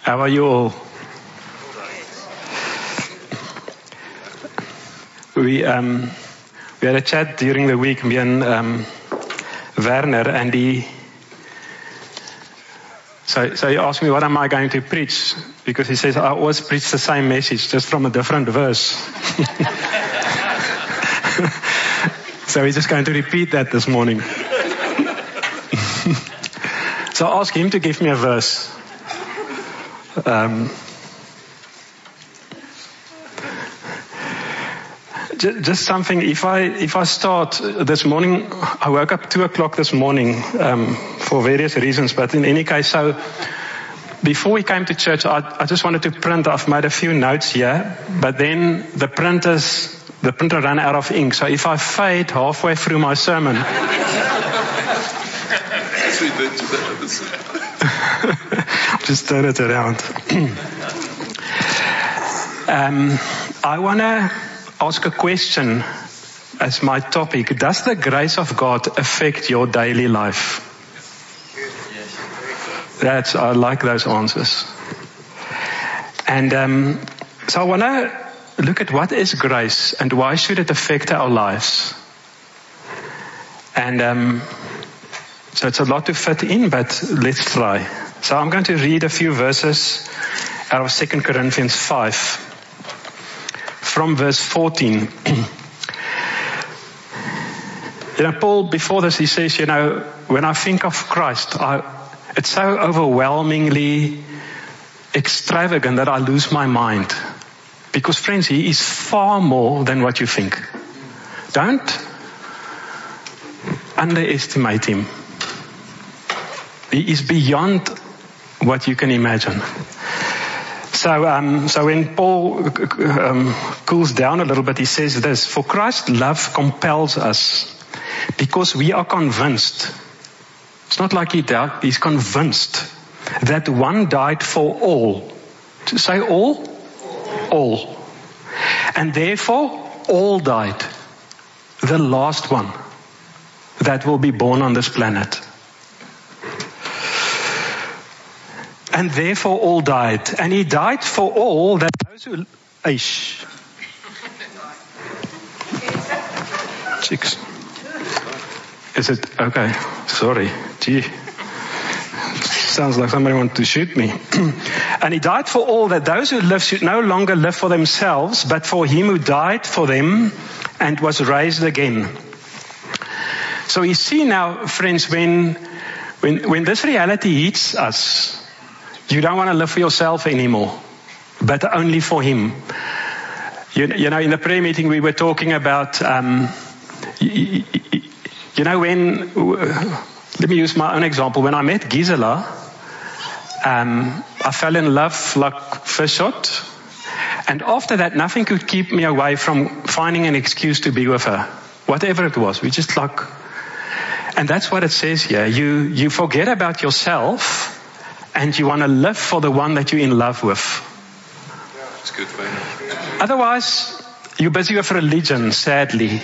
How are you all? We had a chat during the week, me and Werner, and so he asked me, what am I going to preach? Because he says, I always preach the same message, just from a different verse. So he's just going to repeat that this morning. So I asked him to give me a verse. Just something, if I start this morning, I woke up 2:00 this morning for various reasons, but in any case, so before we came to church, I just wanted to print. I've made a few notes here, but then the printer ran out of ink, so if I fade halfway through my sermon, just turn it around. I want to ask a question as my topic. Does the grace of God affect your daily life? I like those answers. And so I want to look at what is grace and why should it affect our lives. And so it's a lot to fit in, but let's try. So I'm going to read a few verses out of 2 Corinthians 5. From verse 14. Paul, before this, he says, when I think of Christ, it's so overwhelmingly extravagant that I lose my mind. Because, friends, he is far more than what you think. Don't underestimate him. He is beyond what you can imagine. So when Paul cools down a little bit, he says this: for Christ's love compels us because we are convinced. It's not like he doubts, he's convinced that one died for all. To say all? All. And therefore, all died. The last one that will be born on this planet. And therefore all died. And he died for all that those who... Chicks. Is it... Okay. Sorry. Gee. Sounds like somebody wanted to shoot me. And he died for all that those who live should no longer live for themselves, but for him who died for them and was raised again. So you see now, friends, when this reality hits us, you don't want to live for yourself anymore, but only for him. You know, in the prayer meeting we were talking about, let me use my own example. When I met Gisela, I fell in love like first shot. And after that, nothing could keep me away from finding an excuse to be with her. Whatever it was, we just like... And that's what it says here. You forget about yourself and you want to live for the one that you're in love with. That's good, man. Otherwise, you're busy with religion, sadly.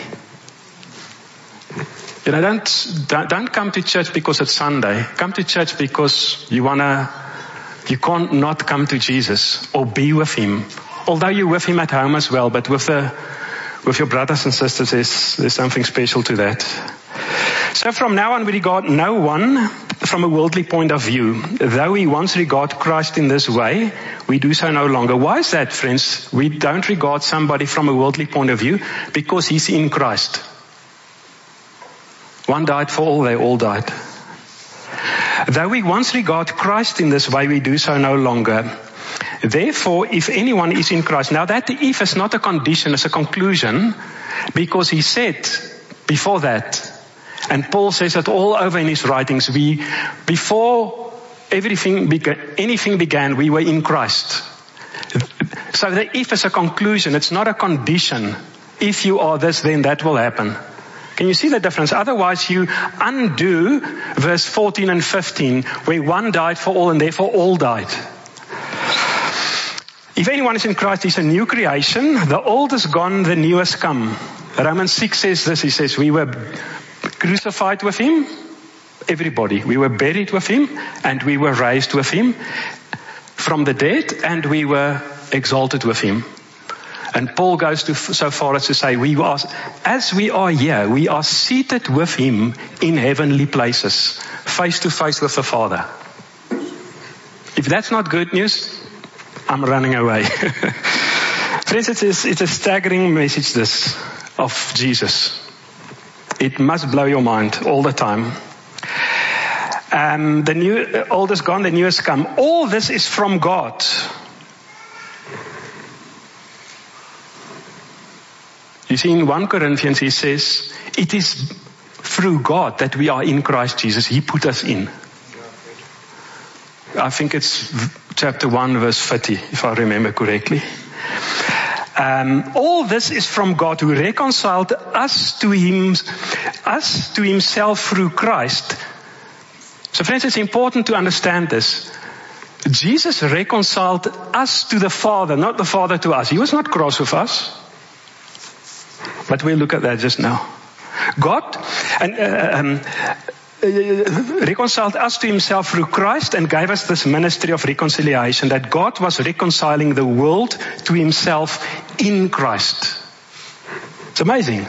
Don't come to church because it's Sunday. Come to church because you can't not come to Jesus or be with him. Although you're with him at home as well, but with your brothers and sisters, there's something special to that. So from now on, we regard no one from a worldly point of view. Though we once regard Christ in this way, we do so no longer. Why is that, friends? We don't regard somebody from a worldly point of view because he's in Christ. One died for all, they all died. Though we once regard Christ in this way, we do so no longer. Therefore, if anyone is in Christ, now that if is not a condition, it's a conclusion, because he said before that, and Paul says it all over in his writings, before anything began, we were in Christ. So the if is a conclusion, it's not a condition. If you are this, then that will happen. Can you see the difference? Otherwise you undo verse 14 and 15, where one died for all and therefore all died. If anyone is in Christ, he's a new creation. The old is gone, the new has come. Romans 6 says this, he says, we were crucified with him, everybody. We were buried with him and we were raised with him. from the dead, and we were exalted with him. And Paul goes so far as to say, as we are here, we are seated with him in heavenly places, face to face with the Father. If that's not good news, I'm running away. Friends, it's a staggering message, this, of Jesus. It must blow your mind all the time. The old is gone, the new has come. All this is from God. You see, in 1 Corinthians, he says, it is through God that we are in Christ Jesus. He put us in. I think it's chapter 1, verse 30, if I remember correctly. All this is from God, who reconciled us to himself through Christ. So friends, it's important to understand this. Jesus reconciled us to the Father, not the Father to us. He was not cross with us. But we'll look at that just now. God reconciled us to himself through Christ and gave us this ministry of reconciliation, that God was reconciling the world to himself in Christ. It's amazing.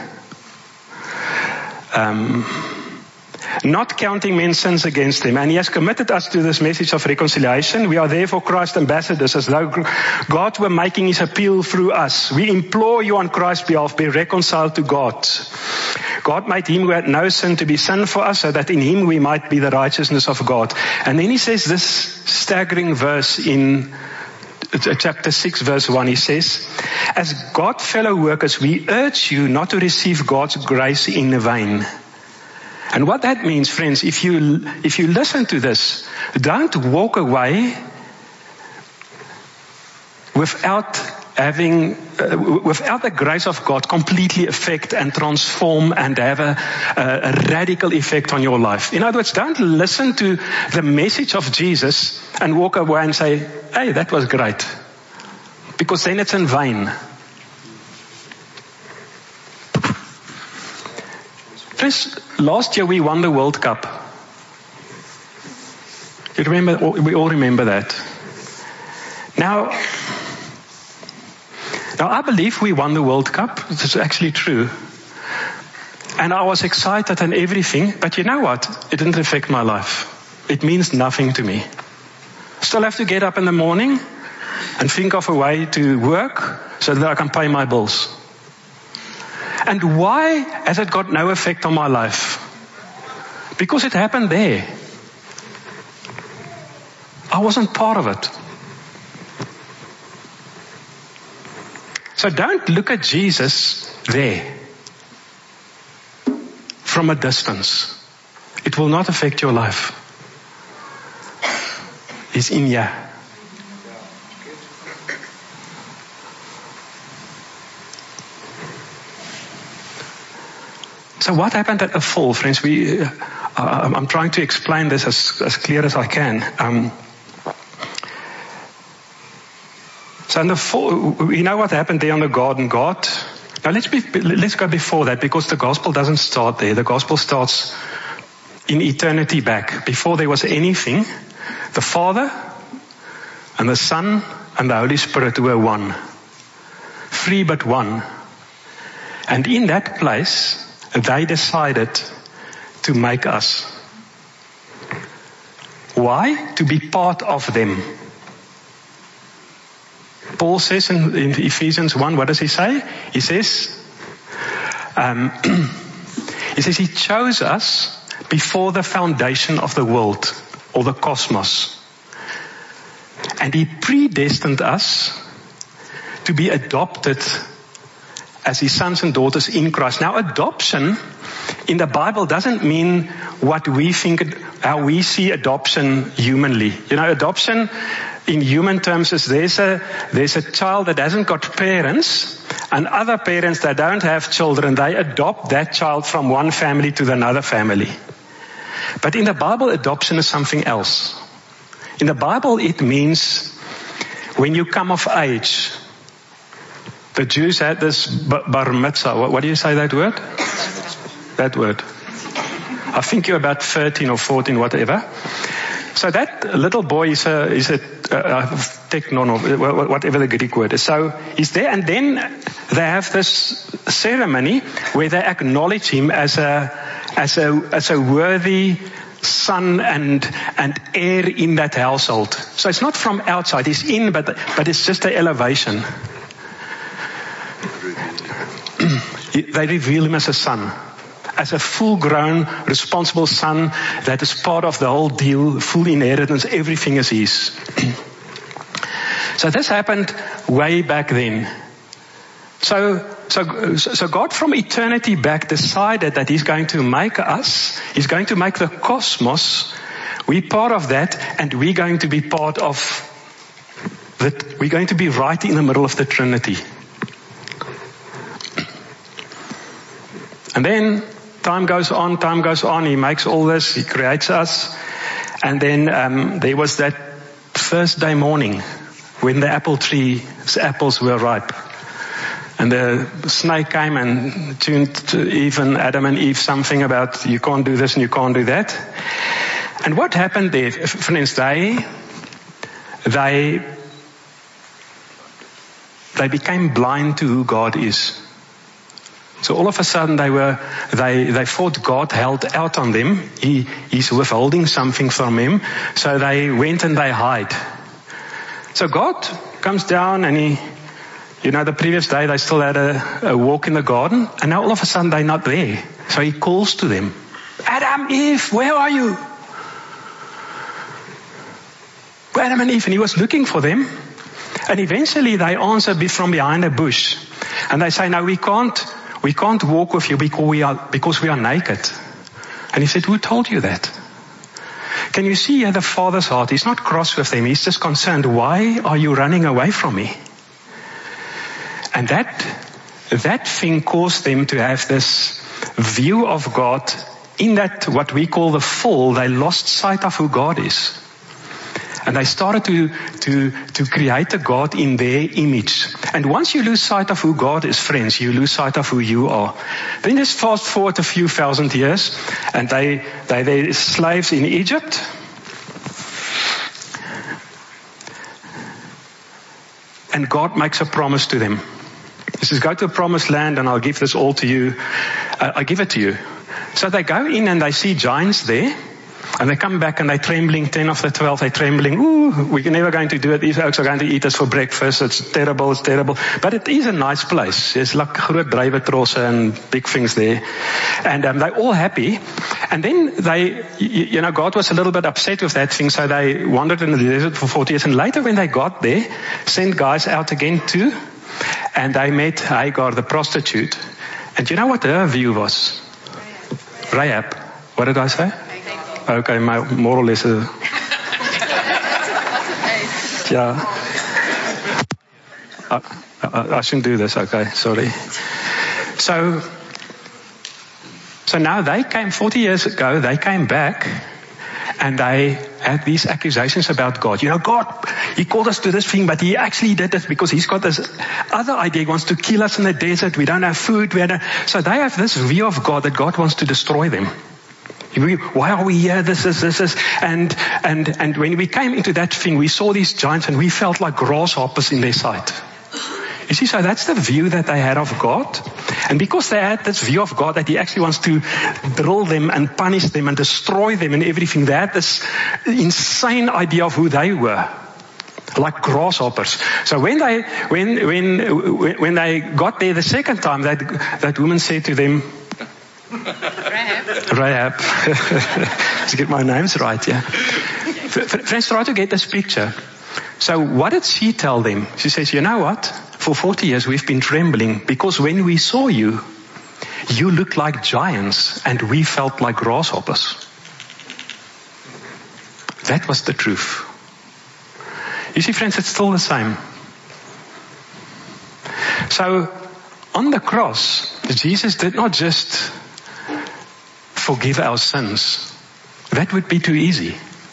Not counting men's sins against them. And he has committed us to this message of reconciliation. We are therefore Christ's ambassadors, as though God were making his appeal through us. We implore you on Christ's behalf, be reconciled to God. God made him who had no sin to be sin for us, so that in him we might be the righteousness of God. And then he says this staggering verse in chapter 6, verse 1. He says, as God fellow workers, we urge you not to receive God's grace in vain. And what that means, friends, if you listen to this, don't walk away without the grace of God completely affect and transform and have a radical effect on your life. In other words, don't listen to the message of Jesus and walk away and say, hey, that was great. Because then it's in vain. Friends, last year we won the World Cup. You remember? We all remember that. Now I believe we won the World Cup. It's actually true. And I was excited and everything, but you know what? It didn't affect my life. It means nothing to me. Still have to get up in the morning and think of a way to work so that I can pay my bills. And why has it got no effect on my life? Because it happened there. I wasn't part of it. So don't look at Jesus there from a distance. It will not affect your life. He's in here. So what happened at the fall, friends? I'm trying to explain this as clear as I can. So in the fall, you know what happened there on the garden? God. Now let's go before that, because the gospel doesn't start there. The gospel starts in eternity back. Before there was anything, the Father and the Son and the Holy Spirit were one. Three but one. And in that place, they decided to make us. Why? To be part of them. Paul says in Ephesians 1, what does he say? He says, he chose us before the foundation of the world, or the cosmos. And he predestined us to be adopted as his sons and daughters in Christ. Now, adoption in the Bible doesn't mean what we think, how we see adoption humanly. You know, adoption in human terms is there's a child that hasn't got parents, and other parents that don't have children, they adopt that child from one family to another family. But in the Bible, adoption is something else. In the Bible, it means when you come of age. The Jews had this bar mitzvah. What do you say that word? That word. I think you're about 13 or 14, whatever. So that little boy is a teknon, or whatever the Greek word is. So he's there, and then they have this ceremony where they acknowledge him as a worthy son and heir in that household. So it's not from outside, he's in, but it's just an elevation. They reveal him as a son, as a full-grown, responsible son that is part of the whole deal, full inheritance, everything is his. So this happened way back then. So God from eternity back decided that he's going to make us, he's going to make the cosmos, we're part of that, and we're going to be part of that. We're going to be right in the middle of the Trinity. And then time goes on, he makes all this, he creates us. And then there was that first day morning when the apple tree's apples were ripe. And the snake came and tuned to Adam and Eve something about you can't do this and you can't do that. And what happened there, friends, they became blind to who God is. So all of a sudden they thought God held out on them. He's withholding something from him. So they went and they hide. So God comes down and the previous day they still had a walk in the garden, and now all of a sudden they're not there. So he calls to them, Adam, Eve, where are you? Adam and Eve, and he was looking for them. And eventually they answer from behind a bush. And they say, no, we can't walk with you because we are naked. And he said, who told you that? Can you see here the Father's heart? He's not cross with them. He's just concerned. Why are you running away from me? And that thing caused them to have this view of God in that what we call the fall. They lost sight of who God is. And they started to create a God in their image. And once you lose sight of who God is, friends, you lose sight of who you are. Then just fast forward a few thousand years, and they're slaves in Egypt. And God makes a promise to them. He says, go to the promised land and I'll give this all to you. I give it to you. So they go in and they see giants there. And they come back and they're trembling, 10 of the 12, they're trembling. Ooh, we're never going to do it. These folks are going to eat us for breakfast. It's terrible. But it is a nice place. There's like groot druiwetrosse and big things there. And they're all happy. And then God was a little bit upset with that thing, so they wandered in the desert for 40 years. And later when they got there, sent guys out again too. And they met Hagar, the prostitute. And you know what her view was? Rahab. What did I say? Okay, more or less. Yeah. I shouldn't do this. Okay, sorry. So now they came 40 years ago. They came back, and they had these accusations about God. God, He called us to this thing, but He actually did this because He's got this other idea. He wants to kill us in the desert. We don't have food. So they have this view of God that God wants to destroy them. Why are we here? This. And when we came into that thing, we saw these giants and we felt like grasshoppers in their sight. You see, so that's the view that they had of God. And because they had this view of God that He actually wants to drill them and punish them and destroy them and everything, they had this insane idea of who they were. Like grasshoppers. So when they got there the second time, that woman said to them, Rahab. To get my names right, yeah. Friends, try to get this picture. So what did she tell them? She says, you know what? For 40 years we've been trembling because when we saw you, you looked like giants and we felt like grasshoppers. That was the truth. You see, friends, it's still the same. So on the cross, Jesus did not just forgive our sins. That would be too easy.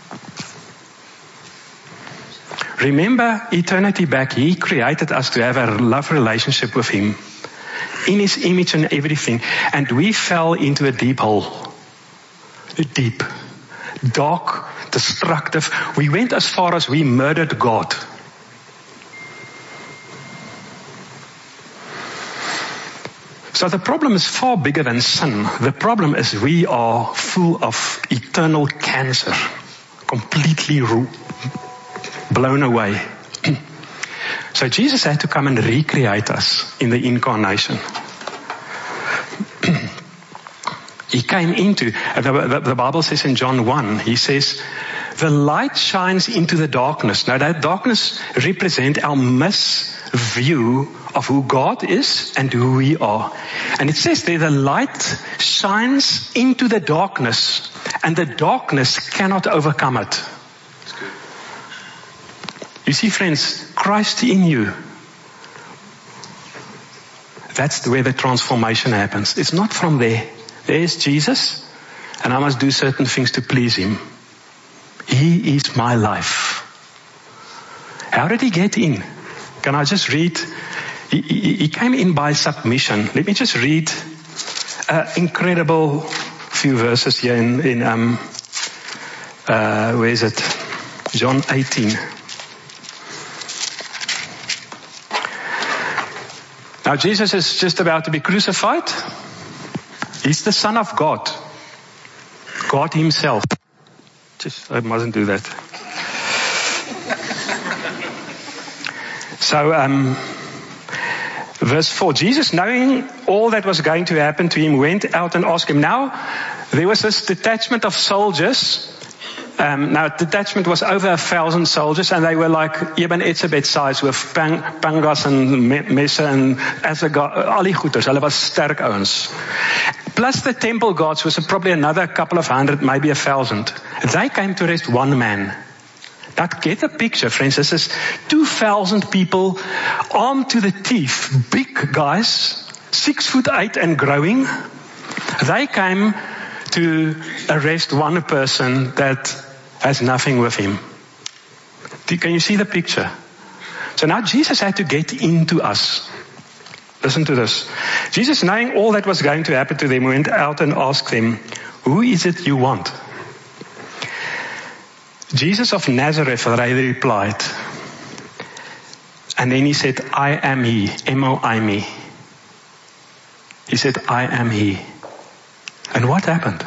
Remember, eternity back, He created us to have a love relationship with Him. In His image and everything. And we fell into a deep hole. A deep, dark, destructive. We went as far as we murdered God. So the problem is far bigger than sin. The problem is we are full of eternal cancer, completely blown away. So Jesus had to come and recreate us in the incarnation. He came into, the Bible says in John 1, he says, the light shines into the darkness. Now that darkness represents our misview of who God is and who we are. And it says there, the light shines into the darkness, and the darkness cannot overcome it. You see, friends, Christ in you. That's where the transformation happens. It's not from there. There's Jesus, and I must do certain things to please Him. He is my life. How did He get in? Can I just read? He came in by submission. Let me just read an incredible few verses here in where is it? John 18. Now Jesus is just about to be crucified. He's the Son of God. God Himself. I mustn't do that. So, verse 4, Jesus, knowing all that was going to happen to Him, went out and asked Him. Now, there was this detachment of soldiers. Now, detachment was over 1,000 soldiers, and they were like Ibn Etzebeth size with pangas and messe and al die goeders. Hulle was sterk ouens. Plus the temple guards was probably another couple of hundred, maybe 1,000. They came to arrest one man. Now get a picture, friends. This is 2,000 people armed to the teeth. Big guys, 6'8" and growing. They came to arrest one person that has nothing with him. Can you see the picture? So now Jesus had to get into us. Listen to this. Jesus, knowing all that was going to happen to them, went out and asked them, who is it you want? Jesus of Nazareth, they replied. And then He said, I am He. M-O-I-M-E. He said, I am He. And what happened?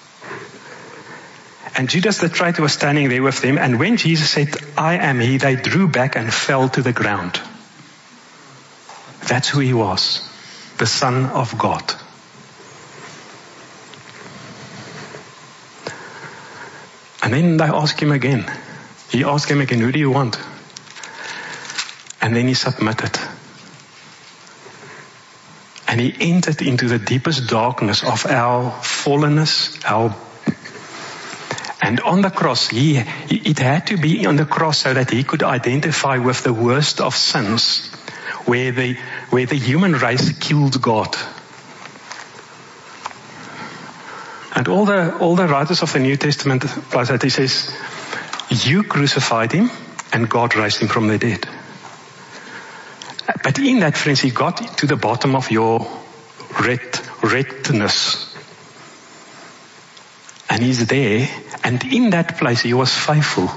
And Judas the traitor was standing there with them. And when Jesus said, I am He, they drew back and fell to the ground. That's who He was. The Son of God. And then they asked Him again. He asked him again, who do you want? And then He submitted. And He entered into the deepest darkness of our fallenness, and on the cross, it had to be on the cross so that He could identify with the worst of sins, where the human race killed God. And all the writers of the New Testament, he says, you crucified Him and God raised Him from the dead. But in that, friends, He got to the bottom of your redness. And He's there, and in that place He was faithful.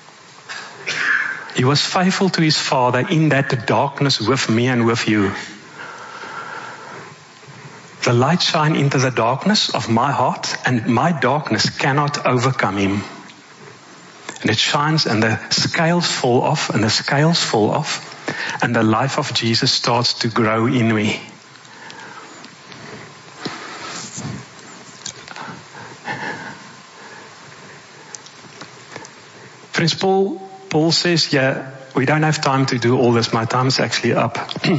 He was faithful to His Father in that darkness with me and with you. The light shine into the darkness of my heart, and my darkness cannot overcome Him. And it shines, and the scales fall off, and the scales fall off, and the life of Jesus starts to grow in me. Friends, Paul says, we don't have time to do all this. My time is actually up.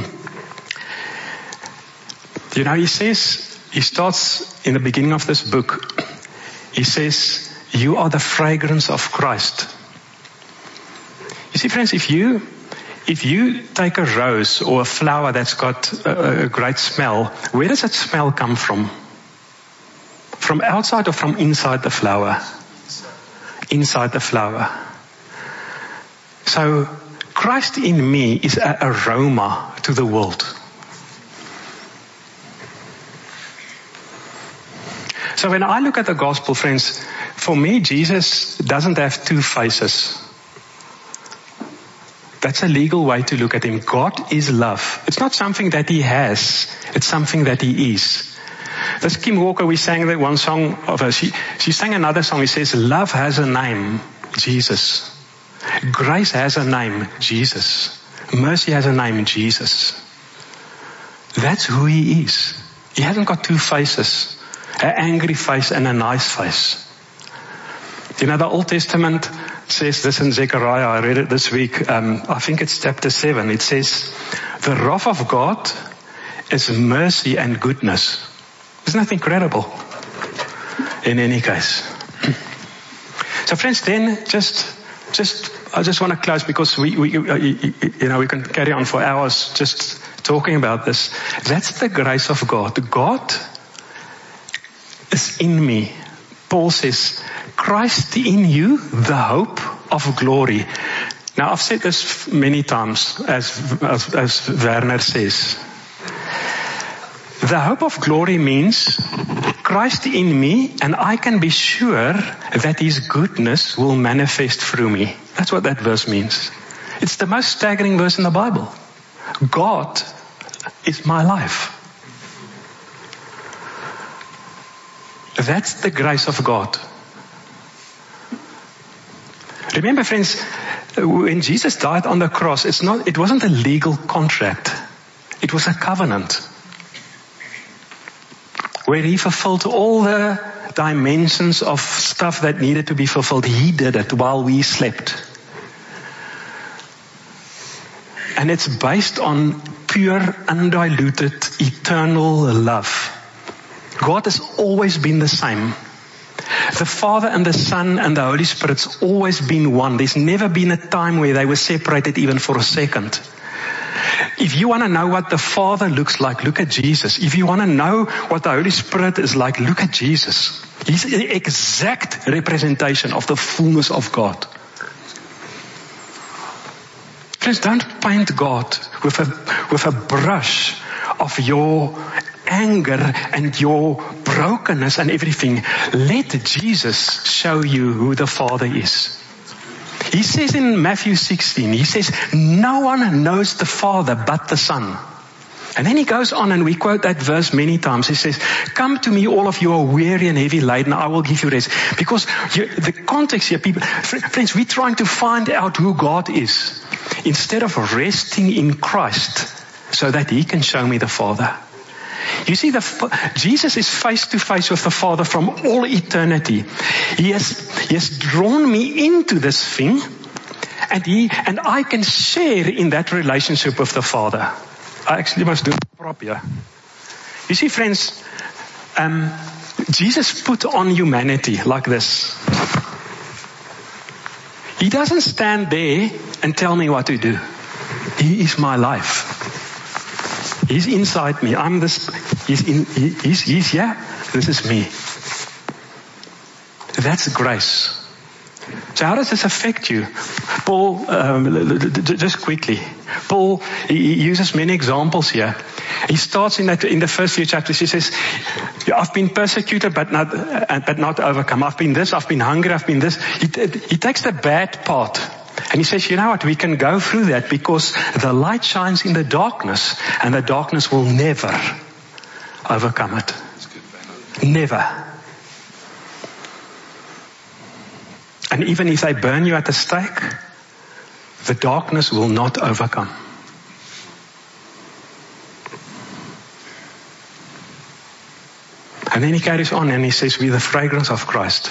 He says, he starts in the beginning of this book. He says, you are the fragrance of Christ. You see, friends, if you take a rose or a flower that's got a great smell, where does that smell come from? From outside or from inside the flower? Inside the flower. So Christ in me is an aroma to the world. So when I look at the gospel, friends, For me, Jesus doesn't have two faces. That's a legal way to look at him. God is love. It's not something that he has. It's something that he is. This Kim Walker, we sang that one song of her. She sang another song. He says, love has a name, Jesus. Grace has a name, Jesus. Mercy has a name, Jesus. That's who he is. He hasn't got two faces. An angry face and a nice face. You know, the Old Testament says this in Zechariah. I read it this week. I think it's chapter 7. It says, the wrath of God is mercy and goodness. Isn't that incredible? In any case. So friends, then I just want to close because we can carry on for hours just talking about this. That's the grace of God. God is in me. Paul says, Christ in you, the hope of glory. Now I've said this many times, as Werner says. The hope of glory means Christ in me, and I can be sure that his goodness will manifest through me. That's what that verse means. It's the most staggering verse in the Bible. God is my life. That's the grace of God. Remember, friends, when Jesus died on the cross, it wasn't a legal contract. It was a covenant. Where he fulfilled all the dimensions of stuff that needed to be fulfilled. He did it while we slept. And it's based on pure, undiluted, eternal love. God has always been the same. The Father and the Son and the Holy Spirit's always been one. There's never been a time where they were separated even for a second. If you want to know what the Father looks like, look at Jesus. If you want to know what the Holy Spirit is like, look at Jesus. He's the exact representation of the fullness of God. Friends, don't paint God with a brush of your anger and your brokenness and everything. Let Jesus show you who the Father is. He says in Matthew 16, he says, no one knows the Father but the Son. And then he goes on, and we quote that verse many times. He says, come to me, all of you are weary and heavy laden, I will give you rest. Because the context here, people, friends, we're trying to find out who God is instead of resting in Christ so that he can show me the Father. You see, Jesus is face to face with the Father from all eternity. He has drawn me into this thing, and I can share in that relationship with the Father. I actually must do a prop here. You see, friends, Jesus put on humanity like this. He doesn't stand there and tell me what to do. He is my life. He's inside me. I'm this. He's here. This is me. That's grace. So how does this affect you? Paul, just quickly. Paul, he uses many examples here. He starts in the first few chapters. He says, I've been persecuted but not overcome. I've been this, I've been hungry, I've been this. He takes the bad part. And he says, you know what, we can go through that because the light shines in the darkness, and the darkness will never overcome it. Never. And even if they burn you at the stake, the darkness will not overcome. And then he carries on and he says, we're the fragrance of Christ.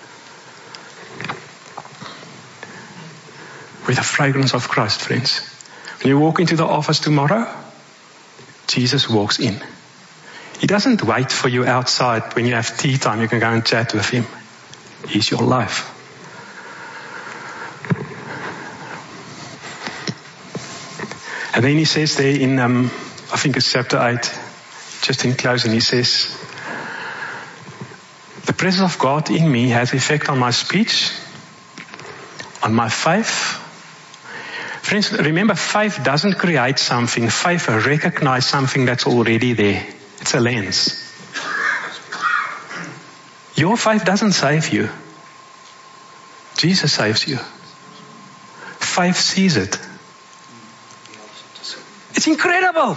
With the fragrance of Christ, friends. When you walk into the office tomorrow, Jesus walks in. He doesn't wait for you outside. When you have tea time, you can go and chat with him. He's your life. And then he says there in, I think it's chapter 8, just in closing, he says, the presence of God in me has effect on my speech, on my faith. Friends, remember, faith doesn't create something. Faith recognizes something that's already there. It's a lens. Your faith doesn't save you. Jesus saves you. Faith sees it. It's incredible.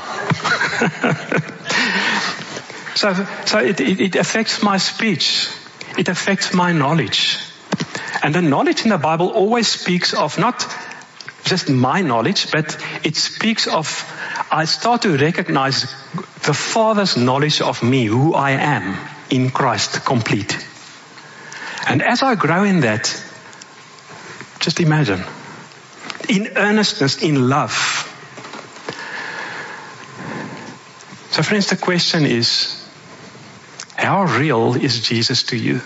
So it affects my speech. It affects my knowledge. And the knowledge in the Bible always speaks of not just my knowledge, but it speaks of, I start to recognize the Father's knowledge of me, who I am in Christ, complete. And as I grow in that, just imagine, in earnestness, in love. So friends, the question is, how real is Jesus to you?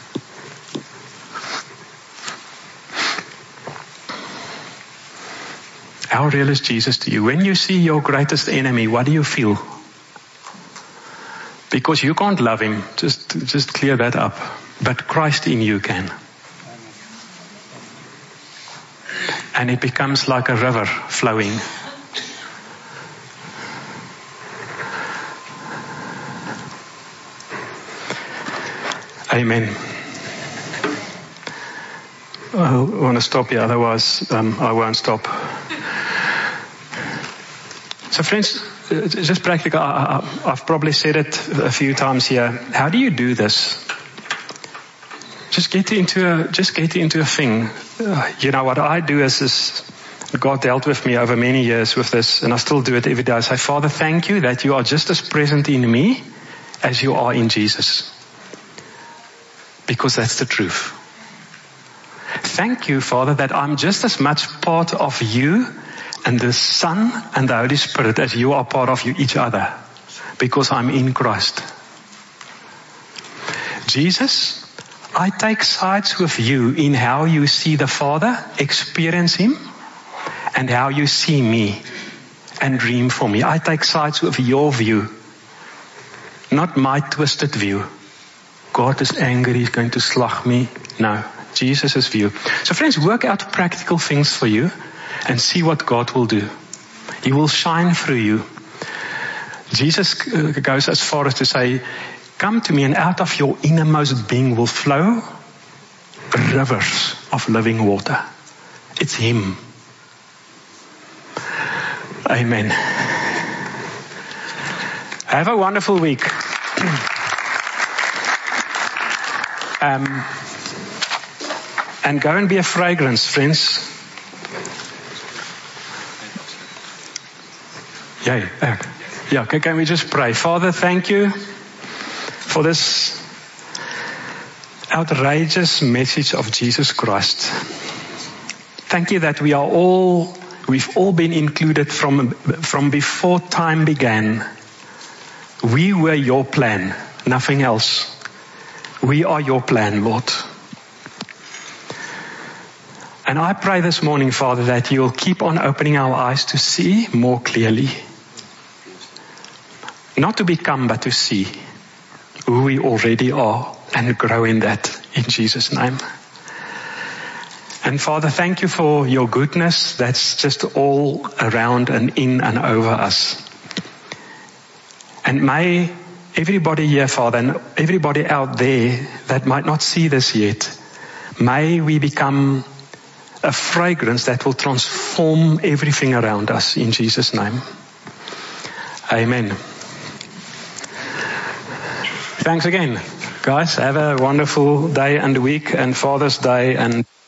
How real is Jesus to you? When you see your greatest enemy, what do you feel? Because you can't love him. Just clear that up. But Christ in you can. And it becomes like a river flowing. Amen. I want to stop here, otherwise I won't stop. So friends, just practical, I've probably said it a few times here. How do you do this? Just get into a thing. You know, what I do is God dealt with me over many years with this, and I still do it every day. I say, Father, thank you that you are just as present in me as you are in Jesus. Because that's the truth. Thank you, Father, that I'm just as much part of you and the Son and the Holy Spirit as you are part of each other. Because I'm in Christ. Jesus, I take sides with you in how you see the Father, experience Him, and how you see me and dream for me. I take sides with your view, not my twisted view. God is angry, He's going to slag me. No, Jesus' view. So friends, work out practical things for you and see what God will do. He will shine through you. Jesus goes as far as to say, come to me and out of your innermost being will flow rivers of living water. It's Him. Amen. Have a wonderful week. And go and be a fragrance, friends. Yeah, can we just pray? Father, thank you for this outrageous message of Jesus Christ. Thank you that we've all been included from before time began. We were your plan, nothing else. We are your plan, Lord. And I pray this morning, Father, that you'll keep on opening our eyes to see more clearly. Not to become, but to see who we already are and grow in that in Jesus' name. And Father, thank you for your goodness that's just all around and in and over us. And may everybody here, Father, and everybody out there that might not see this yet, may we become a fragrance that will transform everything around us in Jesus' name. Amen. Thanks again, guys. Have a wonderful day and week and Father's Day and